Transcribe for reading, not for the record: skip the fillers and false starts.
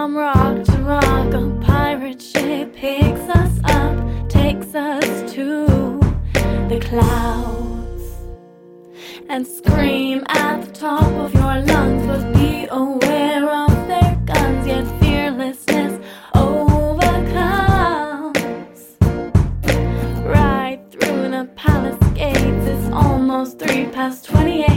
from rock to rock, a pirate ship picks us up, takes us to the clouds, and scream at the top of your lungs, but be aware of their guns, yet fearlessness overcomes. Right through the palace gates, it's almost 3 past 28.